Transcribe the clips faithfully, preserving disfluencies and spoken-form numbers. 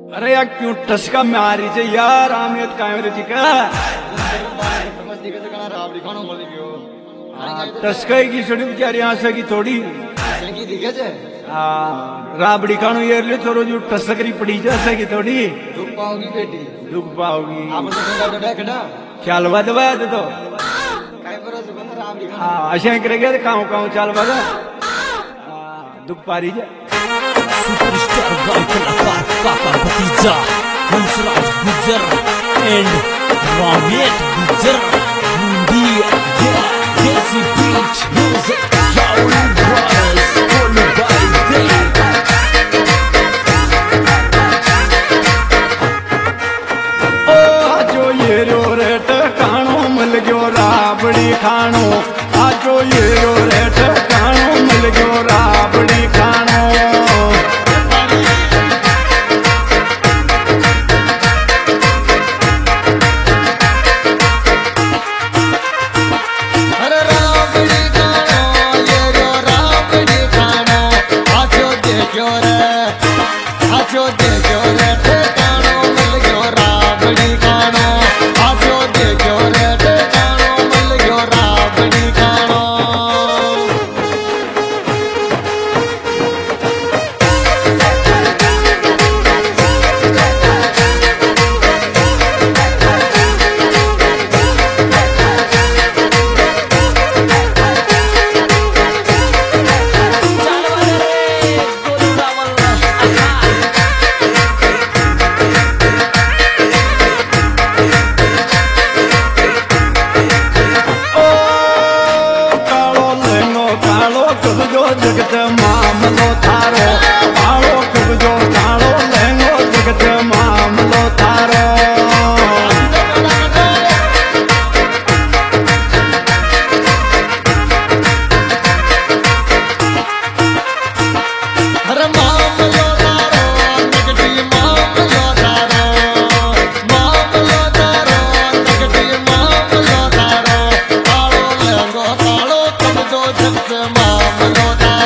अरे यार क्यों टसका मारी छे यार आमियत कैमरे थी का टसका की छोड़ी बेचारी आशा की थोड़ी हाँ राबड़ी खानो ये ले थोड़ो जो टसकरी पड़ी जैसे की थोड़ी दुख पाओगी बेटी दुख पाओगी आप तो खड़ा खड़ा ख्याल बदवा दे तो काय करो सुगंध राबड़ी खानो हाँ अशा करेगा तो काऊ काऊ चाल बदा दुख पारी जा सुपरस्टार गायकलाकार काका भतीजा हंसराज गुज्जर एंड रामेश गुज्जर इंडिया देसी बीच music Shaolin Brothers followed by Dave ओ जो ये रो रेट खानो मिल गयो राबड़ी खानो आजो ये रो रेट खानो मिल गयो राबड़ी खानो जगत मामलो थारो कालो कबजो कालो लहंगो जगत मामलो थारो हर मामलो थारो नगदी मामलो थारो मामलो थारो नगदी मामलो थारो कालो लहंगो कालो कबजो जगत मामलो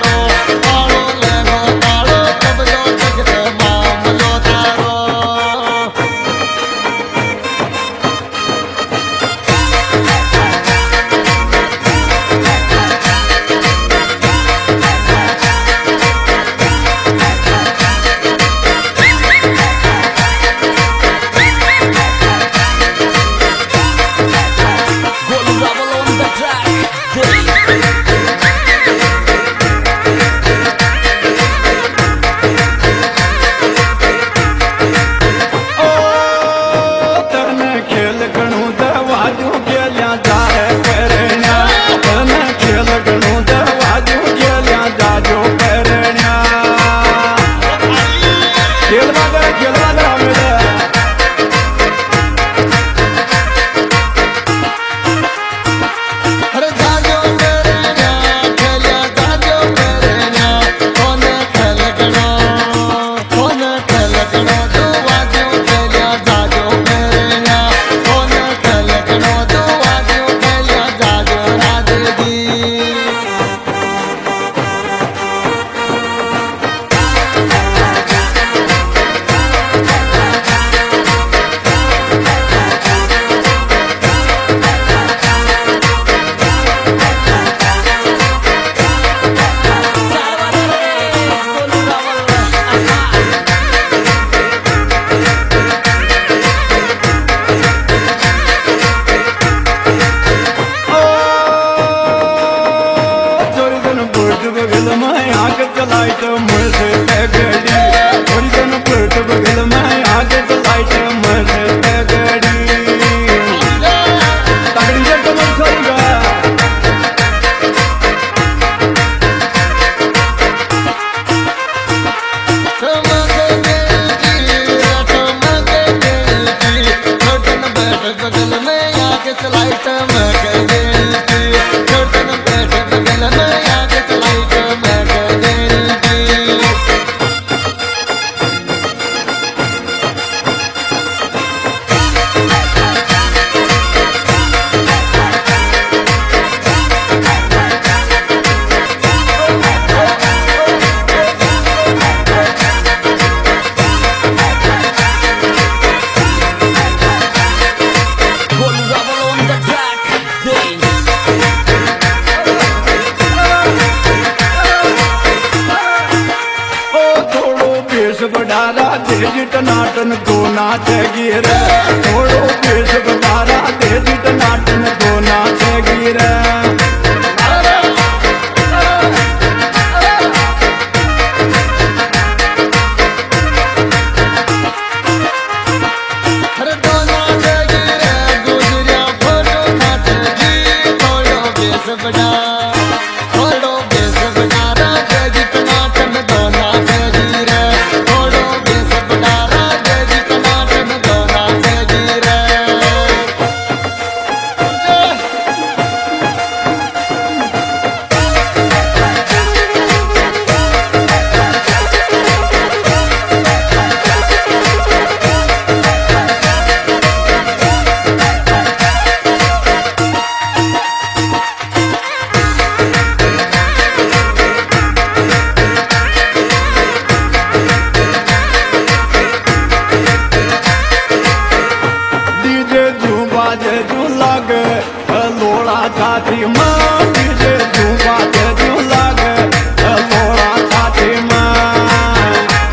लाइट मुझे गड़ी थोड़ी दिन प्लेट बगल में आगे तो लाइट मुझे गड़ी तगड़ी जब तो मन छोड़ेगा बगल में आगे तो लाइट में बगल में आगे तो लाइट में बडारा देजी टनाटन दो नाच गिर थोड़ो बेस बडारा देजी टनाटन दो नाच गिर छाती मां डीजे झूमा के जू लागे लोड़ा छाती मां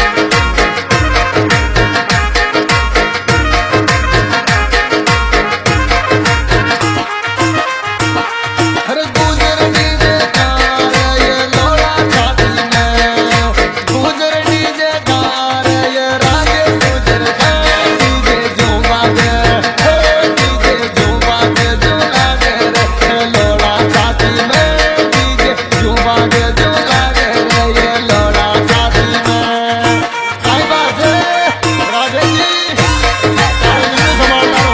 हर गुजर डीजे कार ये लोड़ा छाती में गुजर डीजे कार ये रागे गुजर डीजे झूमा के डीजे झूमा के जू लागे लोड़ा छाती में डीजे झूमा के जू लागे ये लोड़ा छाती में आई बात है राजे जी संभाल लो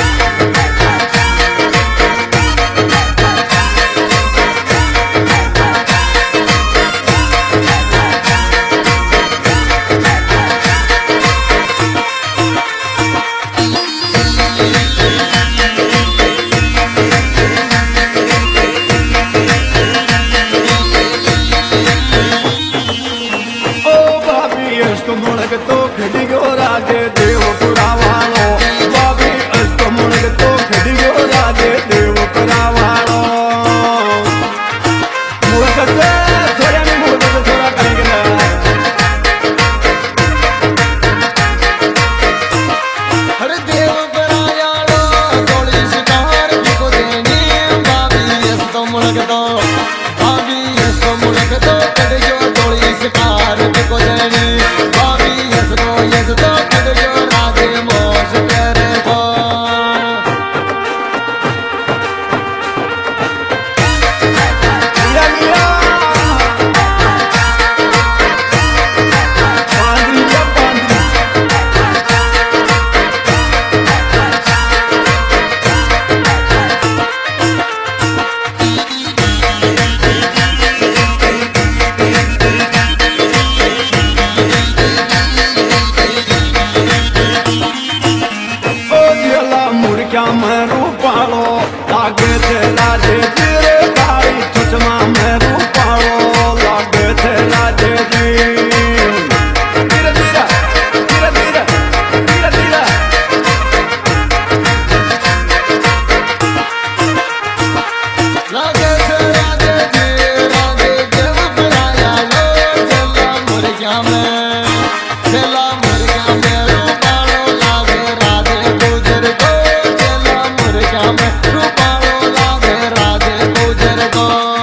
मुड़क तो खड़ी गो राजे देवपुरा वालो बाबी अस्त मुड़क तो खड़ी गो राजे देवपुरा वालो मुड़क से थोड़ा नहीं मुड़क से थोड़ा करेंगे ना हर देवपुरा यारो थोड़ी शिकार को देनी बाबी अस्त मुड़क तो बाबी अस्त मुड़क तो खड़ी गो थोड़ी शिकार को देनी yes to kid yo raage mosh tere ko mira mira pandriya pandri क्या मैं रूपालो लागे थे लाजे तेरे भाई चुचमा मैं रूपालो लागे थे लाजे जी धीरे धीरे धीरे धीरे धीरे धीरे लागे थे लाजे जी लागे देव बनाया लो चला मुर्गा में चला मुर्गा में रूपालो लागे राधे गुजर को रूपालो लागे राधे गुजर को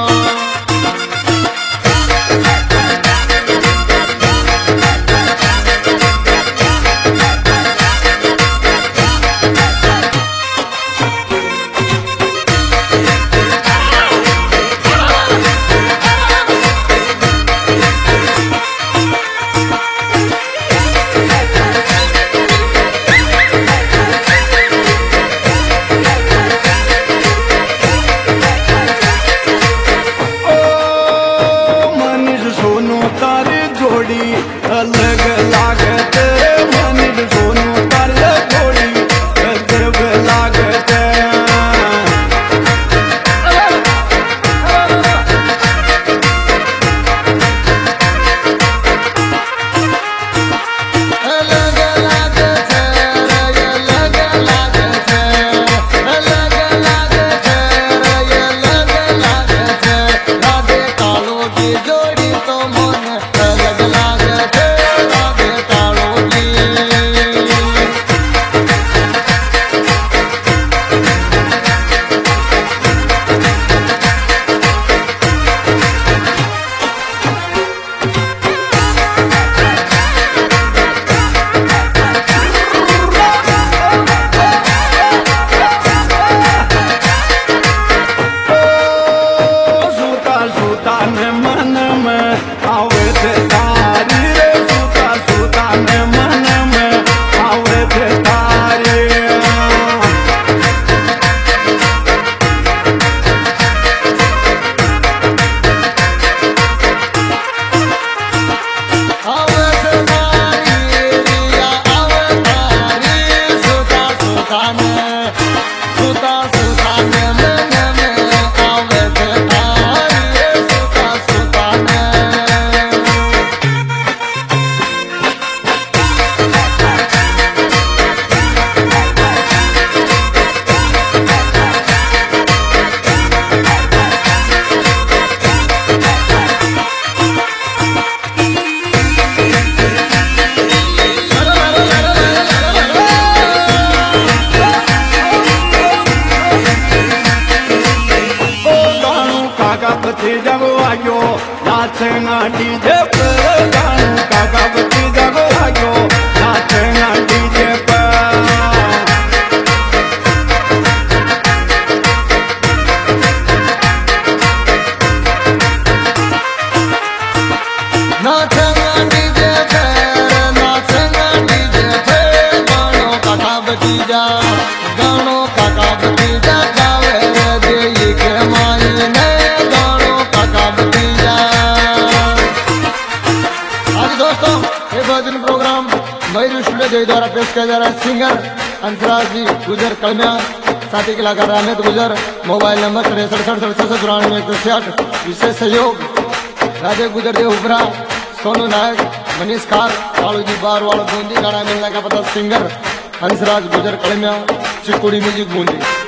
अलग लागे तेरे मनीष सोनू तार घोड़ी देव लागे अलग लागे थे अलग लागे थे अलग लागे थे अलग लागे थे राधे कालों की जोड़ी तो मन अलग लागे थे राधे डीजे पर गानू काका भतीजा को लागो नाचना डीजे पर नाचना डीजे पर नाचना डीजे पर गानो काका भतीजा गानो काका भतीजा गावे दे के माई ने गानो काका भतीजा। आज दोस्तों ये भजन प्रोग्राम मयूर स्टूडियो जय द्वारा पेश किया जा रहा है। सिंगर हंसराज जी गुजर कलमिया, साथी कलाकार रामेत गुजर। मोबाइल नंबर तिरसठ सड़सठ छह सौ चौरानवे एक सौ छियाठ। विशेष सहयोग राजे गुजर देव उबरा, सोनू नायक, मनीष खार, कालू जी बार वाला बूंदी। गाना मिलने का पता सिंगर हंसराज गुजर कलमिया, चिकुड़ी म्यूजिक बूंदी।